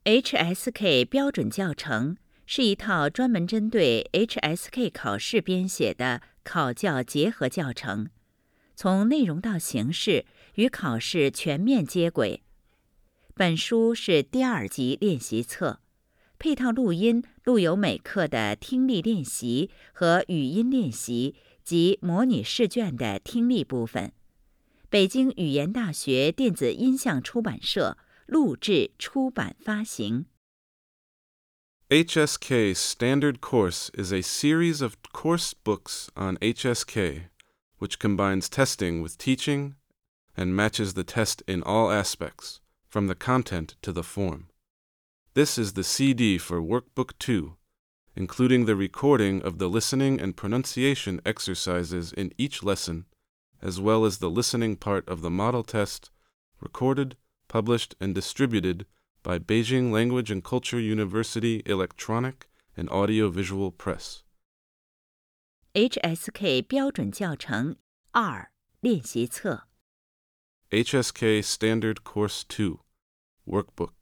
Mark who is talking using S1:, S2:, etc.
S1: HSK 标准教程是一套专门针对 HSK 考试编写的考教结合教程，从内容到形式与考试全面接轨。本书是第2级练习册，配套录音录有每课的听力练习和语音练习及模拟试卷的听力部分。北京语言大学电子音像出版社录制出版发行。
S2: HSK Standard Course is a series of course books on HSK, which combines testing with teaching and matches the test in all aspects, from the content to the form. This is the CD for Workbook 2, including the recording of the listening and pronunciation exercises in each lesson, as well as the listening part of the model test, recorded, published, and distributed by Beijing Language and Culture University Electronic and Audiovisual Press.
S1: HSK 标准教程2练习册。
S2: HSK Standard Course 2 Workbook